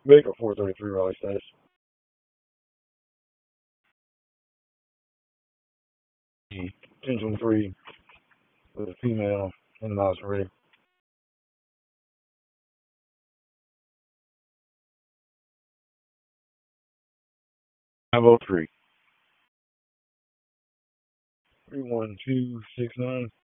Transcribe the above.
Baker 433 rally status. The 1023 with a female in the miles ready. 503. 31269.